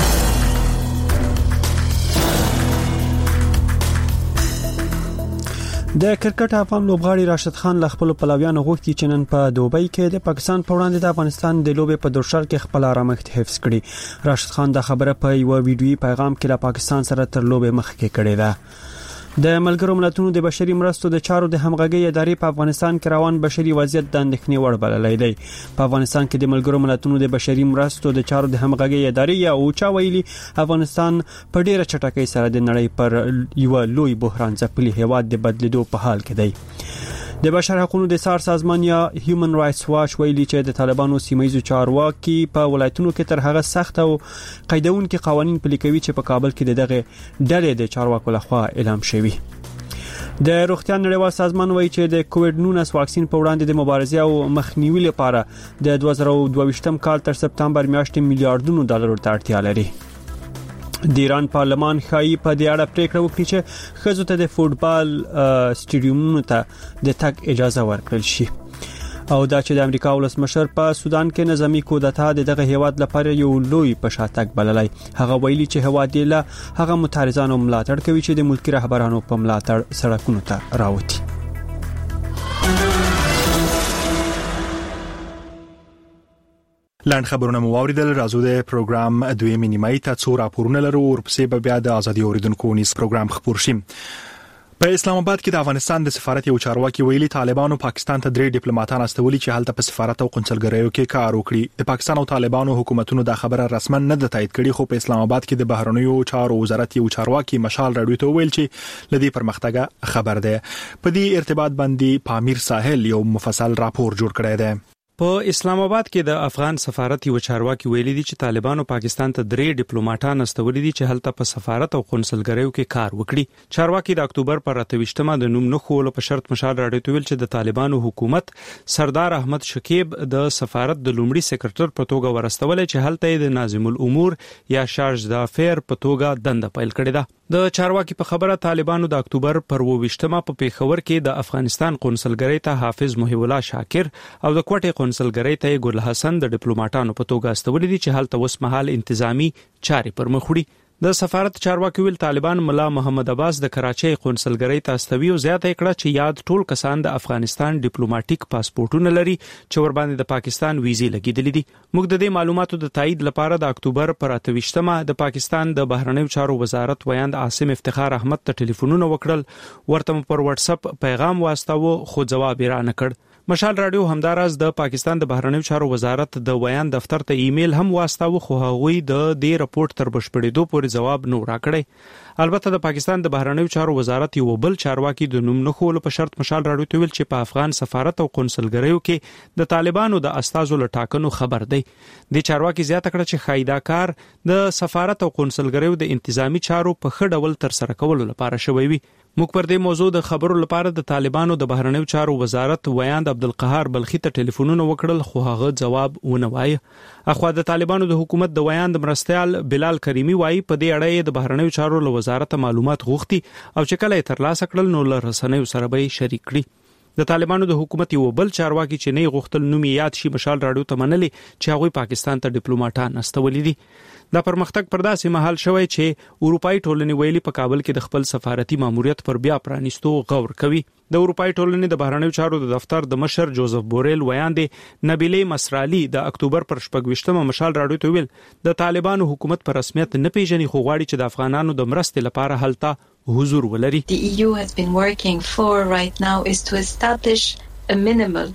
د کرکټ افغان لوبغاړي راشد خان له خپل پلویانو غوښتي چې نن په دوبۍ کې د پاکستان په وړاندې د افغانستان د لوبې په درشل کې خپل آرامښت حفظ کړي. راشد خان د خبره په یو ویډیويي پیغام کې له پاکستان سره تر لوبې مخکې کړې ده. د ملګرو ملتونو د بشري مرستو د چارو د همغږي ادارې په افغانستان کې روان بشري وضعیت د اندېښنې وړ بللی دی. په افغانستان کې د ملګرو ملتونو د بشري مرستو د چارو د همغږي ادارې یا اوچا ویلي افغانستان په ډیره چټکۍ سره د نړۍ پر یو لوی بحران ځپلي هیواد د بدلیدو په حال کې دی. د بشر حقوقو د سار سازمان یا هیومن رائټس واچ ویلي چې د طالبانو سیمایي چارواکي په ولایتونو کې تر هغه سخت او قیدونکو قوانين پلي کوي چې په کابل کې دغه ډلې د چارواکو لخوا اعلان شوی. د روغتیا نړیوال سازمان وایي چې د کووډ نولس واکسین په وړاندې د مبارزې او مخنیوي لپاره د دوه زره او دوه ویشتم کال تر سپتمبر میاشتې میلیارډونو ډالرو ته اړتیا لري. د ایران پارلمان خایي په دې اړه پریکړه وکړي چې ښځو ته د فوټبال سټیډیومونو ته د تګ اجازه ورکړل شي. او دا چې د امریکا ولسمشر په سودان کې نظامی کودتا د دغه هیواد لپاره یو لوی پشاتګ بللای. هغه ویلي چې هواد له هغه متحرزانو ملاتړ کوي چې د ملکی رهبرانو په ملاتړ سړکونو ته راوتی. لاند خبرونه مو اوریدل. راځو د پروګرام دویمې نیمایي ته څو راپورونه لرو او ورپسې به بیا د ازادي اوریدونکو نیس پروګرام خبر شي. په اسلام آباد کې د افغانستان د سفارت یو چارواکي ویلي طالبانو پاکستان ته درې ډیپلوماټان استولي چې هلته په سفارت او قنصلګریو کې کار وکړي. د پاکستان او طالبانو حکومتونو دا خبره رسما نه ده تایید کړې، خو په اسلام آباد کې د بهرنیو چارو وزارت یو چارواکي مشال راډیو ته ویل چې لدی پرمختګ خبر ده. په دې ارتباط باندې پامیر ساحل یو مفصل راپور جوړ کړی دی. په اسلام آباد کې د افغان سفارت یو چارواکي ویلي دي چې طالبانو پاکستان ته درې ډیپلوماټان استولي دي چې هلته په سفارت او قنصلګریو کې کار وکړي. چارواکي د اکتوبر پر اته ویشتمه د نوم نه خول په شرط مشال راډیو ته ویل چې د طالبانو حکومت سردار احمد شکیب د سفارت د لومړي سکرټر په توګه ورستول چې هلته د ناظم الامور یا شارج د افیر په توګه دنده پیل کړې ده. د چارواکي په خبره طالبانو د اکتوبر پر ویشتمه په پیښور کې د افغانستان قنصلګری ته حافظ محی الله شاکر او د کوټې قنصلګری ته ګل حسن د ډیپلوماټانو په توګه استولي دي چې هلته اوس مهال انتظامی چارې پر مخ وړي. د سفارت چارواکي ویل طالبان ملا محمد عباس د کراچۍ قنصلګری ته استوي او زیاته کړه چې یاد ټول کسان د افغانستان ډیپلوماټیک پاسپورتونه لري چې ور باندې د پاکستان ویزې لګیدلې دي. موږ د دې معلوماتو د تایید لپاره د اکتوبر پر اته ویشتمه د پاکستان د بهرنیو چارو وزارت ویاند عاصم افتخار احمد ته ټلیفونونه وکړل، ورته پر واتس اپ پیغام واستاوه خو جواب یې را نه کړ. مشال راډیو همداراز د پاکستان د بهرنیو چارو وزارت د ویان دفتر ته ایمیل هم واستاوه خو هغوی د دې رپورت تر بشپړېدو پورې جواب نه راکړی. البته د پاکستان د بهرنیو چارو وزارت یو بل چارواکي د نوم نه خول په شرط مشال راډیو ته ویل چې په افغان سفارت او قنصلګریو کې د طالبانو د استازو لټاکنو خبر دی. د چارواکي زیاته کړه چې خایدا کار د سفارت او قنصلګریو د انتظامی چارو په خړ ډول تر سره کولو لپاره شوی وي. موږ پر دې موضوع د خبرو لپاره د طالبانو د بهرنیو چارو وزارت ویاند عبدالقهار بلخی ته ټلیفونونه وکړل خو هغه جواب ونه وایي. اخوا د طالبانو د حکومت د ویاند مرستيال بلال کریمی وایي په دې اړه د بهرنیو چارو له وزارت معلومات غوښتي او چې کله یې ترلاسه کړل نو له رسنیو سره به شریک کړي. د طالبانو د حکومت یو بل چارواکي چې نه غوښتل نوم یاد شي مشال راډیو ته منلي چې هغه پاکستان ته ډیپلوماټان استولي دي. دا پرمختګ پر داسې مهال شوی چې اروپאי ټولنې ویلي په کابل کې د خپل سفارتي ماموریت پر بیا پرانیستو غور کوي. د اروپאי ټولنې د بهرنیو چارو د دفتر د مشر جوزف بوریل ویاندې نبیله مسرالی د اکتوبر پر شپږ مشال راډیو ته ویل د طالبانو حکومت پر رسمیت نه پیژني خو غواړي چې د افغانانو د مرستې لپاره هلته حضور ولري. The E U has been working for right now is to establish a minimal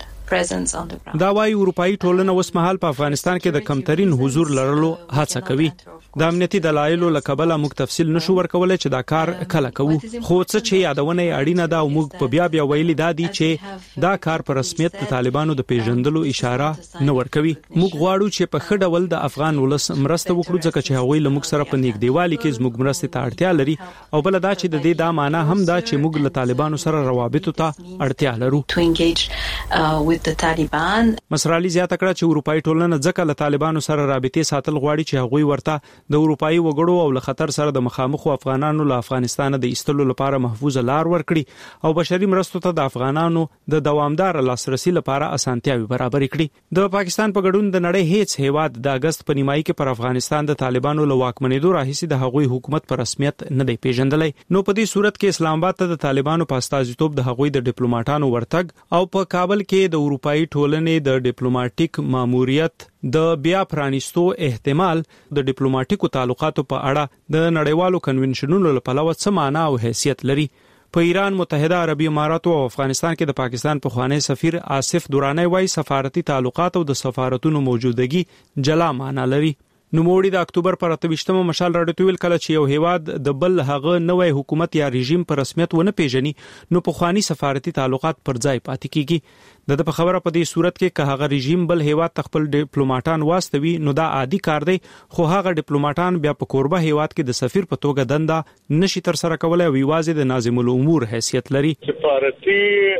دا وايي اروپאי ټولنه اوس مهال په افغانستان کې د کمترین حضور لرلو هڅه کوي. د امنیتي دلایلو لکبله موږ تفصیل نشو ورکولای چې دا کار کله کوو، خو څه چې یادونه اړینه ده او موږ په بیا بیا ویلي دادي چې دا کار په رسمیت د طالبانو د پیژندلو اشاره نه ورکوي. موږ غواړو چې په خړ ډول د افغان ولس مرسته وکړو ځکه چې هغوی له موږ سره په نږدېوالي کې زموږ مرسته ته اړتیا لري او بل دا چې د دې دا معنی هم دا چې موږ له طالبانو سره روابط ته اړتیا لرو. the Taliban. مسرالي زیاته کړه چې اروپאי ټولنه ځکه له طالبانو سره رابطې ساتل غواړي چې هغوی ورته د اروپאי وګړو او له خطر سره د مخامخ افغانانو له افغانستان د ایستلو لپاره محفوظ لار ورکړي او بشري مرستو ته د افغانانو د دوامدار لاسرسي لپاره اسانتیاوي برابر کړي. د پاکستان په ګډون د نړۍ هیڅ هیواد د اگست په نیمایي کې پر افغانستان د طالبانو له واکمنېدو راهیسې د هغوی حکومت په رسمیت نه دی پیژندلی. نو په دې صورت کې اسلام آباد ته د طالبانو په استازیتوب د هغوی د ډیپلوماټانو ورتګ او په کابل کې د اروپאי ټولنې د ډیپلوماټیک ماموریت د بیا پرانیستو احتمال د ډیپلوماټیکو تعلقاتو په اړه د نړیوالو کنونشنونو له پلوه څه معنا او حیثیت لري. په ایران، متحده عربی اماراتو او افغانستان کې د پاکستان پخوانی سفیر آصف درانی وايي سفارتي تعلقات او د سفارتونو موجودګي جلا معنا لري. نوموړي د اکتوبر پر اتویشتمه مشال راډیو ویل کله چې یو هیواد د بل هغه نوې حکومت یا رژیم پر رسمیت ونه پیژني نو پخوانی سفارتي تعلقات پر ځای پاتې کیږي. د په خبره په دې صورت کې که هغه رژیم بل هیواد خپل ډیپلوماټان واستوي نو دا عادي کار دی، خو هغه ډیپلوماټان بیا په کوربه هیواد کې د سفیر په توګه دنده نشي تر سره کولای او یوازې د ناظم الامور حیثیت لري. سفارتي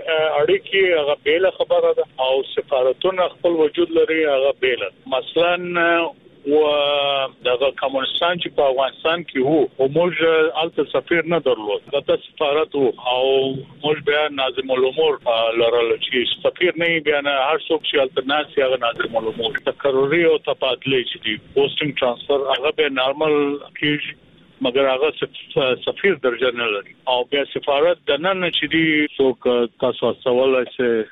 اړیکې هغه بیل خبره ده او سفارتونه خپل وجود لري هغه بیل. مثلا و دغه کمونستان چې په افغانستان کې وو او موږ الته سفیر نه درلود، دغه سفارت وو او موږ بیا ناظم الامور لرل چې سفیر نه بیا نه هر څوک چې الته ناسي هغه ناظم الامور تقرری او تبادله چې دی پوسټینګ ترانسفر هغه به نارمل کیږي مګر هغه سفیر درجه نه لري او بیا سفارت د نن چې دی څوک تاسو سوال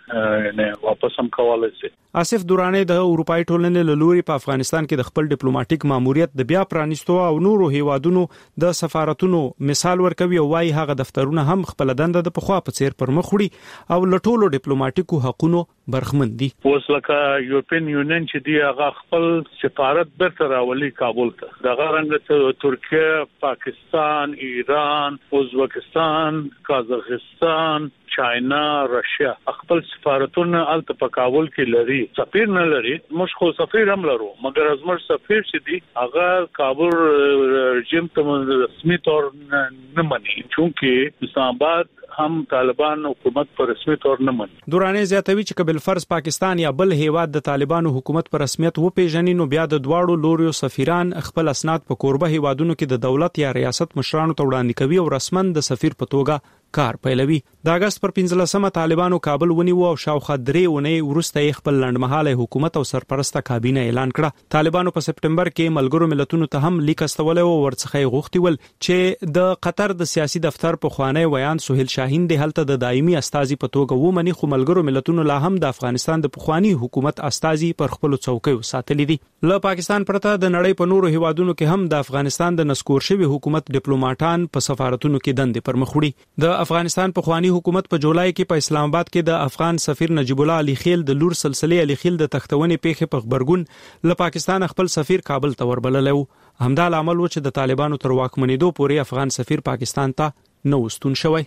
سه نه واپس هم کولای شي. آصف درانی د اروپאי ټولنې له لوري په افغانستان کې د خپل ډیپلوماټیک ماموریت د بیا پرانیستو او نورو هیوادونو د سفارتونو مثال ورکوي او وايي هغه دفترونه هم خپل دنده د پخوا په څیر پر مخ وړي او لټولو ډیپلوماټیکو حقوقو برخمن دي. اوس لکه یورپین یونین چې دی هغه خپل سفارت برته راولي کابل ته. دغه رنګ ترکیه، پاکستان، ایران، ازبکستان، قازقستان، چاینا، رشیا خپل سفارتونه الته په کابل کې لري. سفیر نه لري، موږ خو سفیر هم لرو مګر از موږ سفیر چې دی هغه کابل رژیم ته رسمي تور نه مني چونکه اسلام آباد هم طالبان حکومت پر رسمي تور نه مني. دورانه زیاتوي چې قبل فرض پاکستان یا بل هیواد د طالبانو حکومت پر رسمیت و پیژني نو بیا د دواړو لوريو سفیران خپل اسناد په کوربه هیوادونو کې د دولت یا ریاست مشرانو ته وړاندې کوي او رسمن د سفیر په توګه کار پیلوي. د اگست پر پنځلسمه طالبانو کابل ونیو او شاوخوا درې ونې وروسته یې خپل لنډمهاله حکومت او سرپرسته کابینه اعلان کړه. طالبانو په سپټمبر کې ملګرو ملتونو ته هم لیک استول او ورڅخه غوښتي ول چې د قطر د سیاسي دفتر په خوانی ویان سہیل شاهین د هلته د دایمي استازي په توګه ومني خو ملګرو ملتونو لا هم د افغانستان د پخوانی حکومت استازي پر خپل څوکۍ ساتلي دي. له پاکستان پرته د نړۍ په نورو هیوادونو کې هم د افغانستان د نسکور شوی حکومت ډیپلوماټان په سفارتونو کې دندې پر مخ وړي. د افغانستان په خوانی حکومت په جولای کې په اسلام آباد کې د افغان سفیر نجیب الله علي خیل د لور سلسله علي خیل د تختونې پیښه په خبرګون له پاکستان خپل سفیر کابل ته وربللو. همدا عامل و چې د طالبانو تر واکمنېدو پورې افغان سفیر پاکستان ته نه وستون شوی.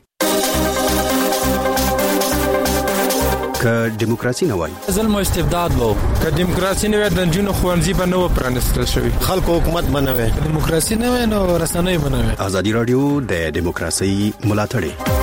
که دیموکراسي نه وای ظلم او استبداد وو، که دیموکراسي نه وای د جنونو خوانزي به نه پرانستل شوی، خلکو حکومت نه وای، دیموکراسي نه وای نو رسنۍ به نه وای. ازادي رادیو د دیموکراسي ملاتړ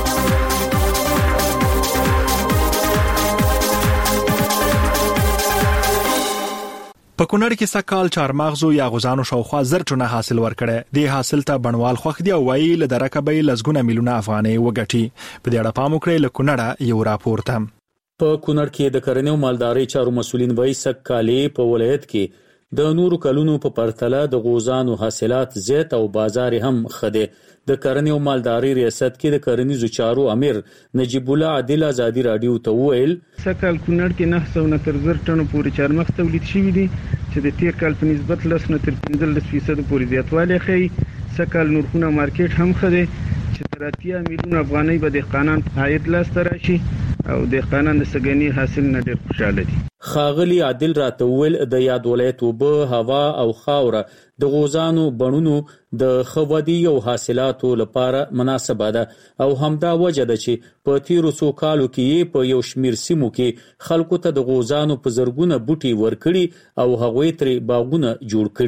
په کونړ کې سکهال چارمغزو یا غوزانو شاوخوا زر ټنه حاصل ورکړي. د حاصل ته بڼوال خوښ دی او وایي له درکبې لزګونه میلیونه افغانۍ وګټي. په دې اړه پام وکړئ له کونړه یو راپور ته. په کونړ کې د کرنې او مالدارۍ چارو مسولین وایي سکهالي په ولایت کې د نورو کلونو په پرتله د غوزانو حاصلات زیات او بازار هم خده. د کرنې او مالدارۍ ریاست کې د کرنیزو چارو امیر نجیب الله عادل ازادي رادیو ته وویل سکهال کونړ کې نه څو نه تر زر ټنو پورې چارمغز تولید شوی دی چې د تیر کال په نسبت لس نه تر پنځلس فیصد پورې زیاتوالی ښیي. سکهال نورخونه مارکیټ هم خده چې تر اتیا میلیون افغانۍ به دهقانان عاید لاسته راشي او دهقانان د سګنی حاصل نه ډېر خوشاله دي. خاغلی عادل راته ویل د یاد ولایت وبه هوا او خاوره د غوزانو بڼونو د خودي او حاصلاتو لپاره مناسبه ده او همدا وجه ده چې په تیرو څو کالو کې په یو شمیر سیمو کې خلکو ته د غوزانو په زرګونه بوټي ورکړي او هغوی ترې باغونه جوړ کړي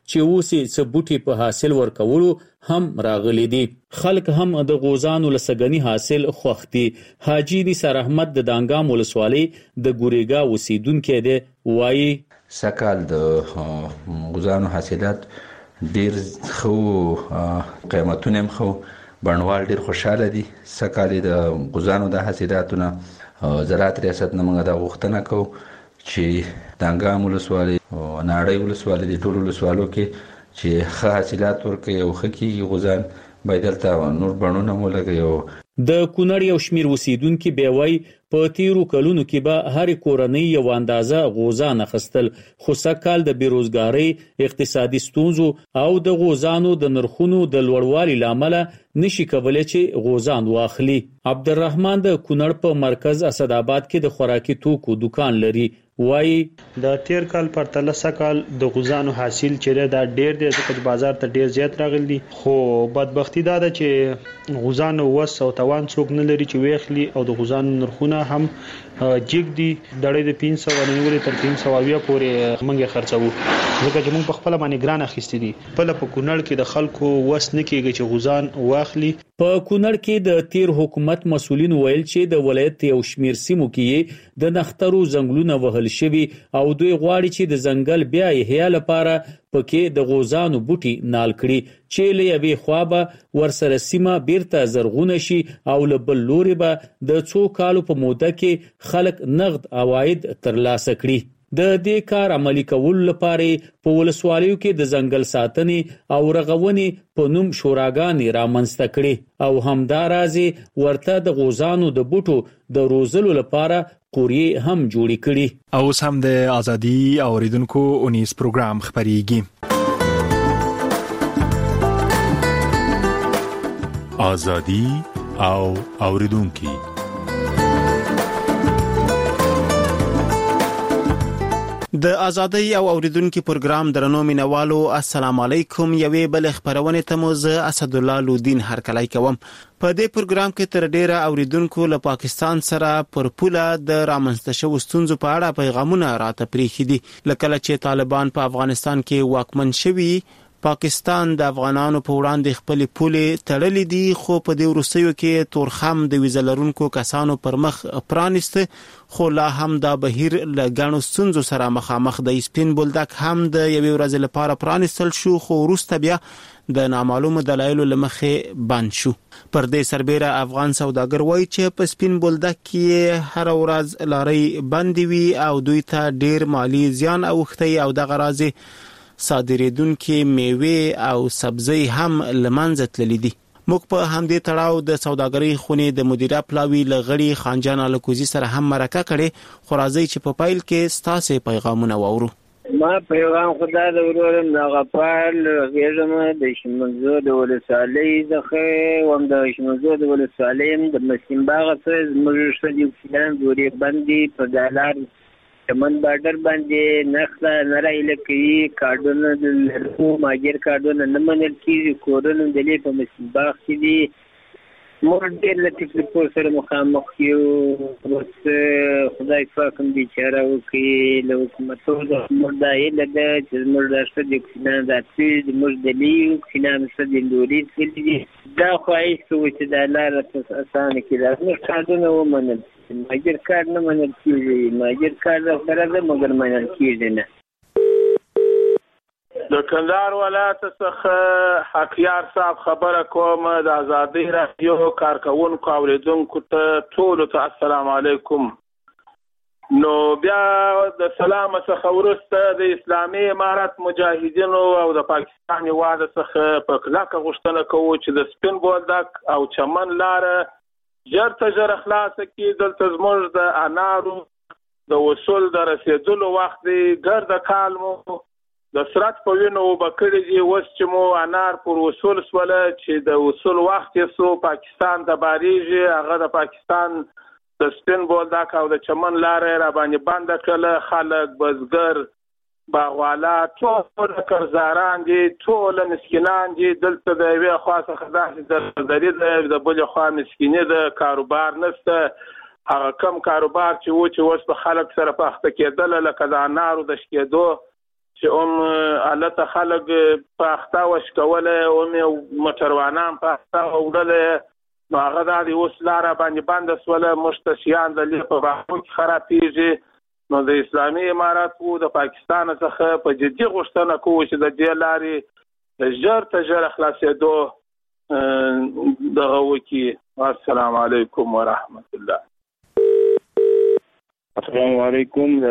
چې اوسې څه بوټي په حاصل ورکولو هم راغلي دي. خلک هم د غوزانو لسګنی حاصل خوښ دي. حاجی نثار احمد د دانګام ولسوالۍ د ګوریګا اوسیدونکو دی، وایي سکهال د غوزانو حاصلات ډیر خو قیمتونه هم خو بڼوال ډیر خوشاله دي. سکهال د غوزانو د حاصلاتونه زراعت ریاست نه موږ د غوښتنه کوو چې دانګام ولسوالۍ او ناړۍ ولسوالۍ د ټولو ولسوالو کې چې ښه حاصلات ورکړي او ښه کېږي غوزان باید دلته نور بڼونه ولګوي. د کونړ یو شمیر اوسیدونکي بیا وایي په تیرو کلونو کې به هرې کورنۍ یو اندازه غوزان اخیستل، خو سږکال د بېروزګارۍ، اقتصادي ستونزو او د غوزانو د نرخونو د لوړوالي له امله نشي کولی چې غوزان واخلي. عبدالرحمن د کونړ په مرکز اسداباد کې د خوراکي توکو دکان لري، وایي د تیر کال پرتله سږکال د غوزانو حاصل چې دا ډیر دی ځکه چې بازار ته ډیر زیات راغلی دي، خو بدبختی دا ده چې غوزانو وس او توان څوک نه لري چې ویخلي او د غوزانو نرخونه هم جګ دي. ډړې د پنځه سوه نیولې تر پنځه سوه اویا پورې موږ خرڅوو ځکه چې موږ په خپله باندې ګران اخیستي دي. خپله په کونړ کې د خلکو وس نه کېږي چې غوزان واخلي. په کونړ کې د تیر حکومت مسؤلین ویل چې د ولایت یو شمیر سیمو کې د نخترو ځنګلونه وهل شوي او دوی غواړي چې د ځنګل بیا احیا لپاره پکې د غوزانو بوټي نال کړي چې له یوې خوا به ورسره سیمه بیرته زرغونه شي او له بل لوري به د څو کالو په موده کې خلک نقد عواید ترلاسه کړي. د دې کار عملي کولو لپاره په ولسوالیو کې د ځنګل ساتنې او رغونې په نوم شوراګانې رامنځته کړي او همدارازې ورته د غوزانو د بوټو د روزلو لپاره قوریې هم جوړې کړي. اوس هم د ازادي اوریدونکو اونیس پروګرام خبريږي. ازادي او اوریدونکو د ازادۍ او اوریدونکو پروګرام درنو مینوالو، السلام علیکم. یوې بل خبرونه ته مو زه اسد الله لودین هرکلی کوم. په دې پروګرام کې تر ډیره اوریدونکو له پاکستان سره پر پوله د رامنځته شوو ستونزو په اړه پیغامونه راته پریښي دي. لکه چې طالبان په افغانستان کې واکمن شوي، پاکستان د افغانانو په وړاندې خپل پولې تړلې دي، خو په دې وروستیو کې تورخم د ویزه لرونکو کسانو پر مخ پرانیسته، خو لا هم دا بهیر له ګڼو ستونزو سره مخامخ دی. سپین بولدک هم د یوې ورځې لپاره پرانیستل شو، خو وروسته بیا د نامعلومو دلایلو له مخې بند شو. پر دې سربیره افغان سوداګر وایي چې په سپین بولدک کې هر ورځ لارۍ بندې وي او دوی ته ډیر مالی زیان اوښتی او دغه راځي صادریدونکو میوه او سبزی هم لمنځه تللي دي. موږ په همدې تړاو د سوداګرۍ خونې د مدیره پلاوی لغړی خانجان الکوزی سره هم مرکه کړې، خو راځي چې په پایل کې ستاسو پیغامونه واورو. ما پیغام خدای د ورورم د غفال غیرم د شمنزو د ولسوالۍ څخه وم د شمنزو د ولسوالۍ د مسیم باغ څخه زموږ شدي فلان دوری باندې په دالار چمن بارډر باندې نخله نړۍ لکې کارډونه د لرو ماجر کارډونه نه منل کیږي. کورونه د لې په مسیم باغ کې دي. مور ډېر له تکلیفونو سره مخامخ یو. اوس خدای پاک هم بیچاره وکړي له حکومتو زموږ دا هیله ده چې زموږ دا ښځې اکسیجن راتلي، زموږ د لې اکسیجن ښځې لوري تللي دي. دا خواهش کوو چې دا لاره اسانه کړي، دا زموږ کارډونه ومنل. ماجر کارډ نه منل کېږي، ماجر کارډ سره ده مګر منل کېږي نه. د کندهار ولایت څخه حقیار صاحب خبره کوم. د ازادي رادیو کارکونکو اوریدونکو ته ټولو ته السلام علیکم. نو بیا د سلام څخه وروسته د اسلامي امارت مجاهدینو او د پاکستان واده څخه په کلکه غوښتنه کوو چې د سپین بولدک او چمن لاره ژر تر ژره خلاصه کړي. دلته زموږ د انارو د وصول د رسیدلو وخت دی. ګرده کال مو د سرعت په وینو وبکړي دي. اوس چې مو انار پر وصول سوله چې د وصول وخت یې سو پاکستان د باریږي، هغه د پاکستان د سپین بولدک او د چمن لاره را باندې بنده کړله. خلک بزګر باغوالا ټول قرضداران دي، ټول مسکینان دي. دلته د یوې خوا څخه داسې دردري ده، د بلې خوا مسکیني ده، کاروبار نشته. هغه کم کاروبار چې و چې اوس په خلک سره په اخته کېدله لکه د انارو د شکېدو چې هم حالت خلک په اخته وش کوله او مې موټروانان په اخته وړل نو هغه د اوس لار باندې بند سول مشتشیان د لې په باندې خرابېږي نو د اسلامي امارات او د پاکستان څخه په جدي غوښتنه کوي چې د دې لارې ژر ته ژر خلاصېدو دغه وکي. السلام علیکم ورحمت الله. السلام علیکم.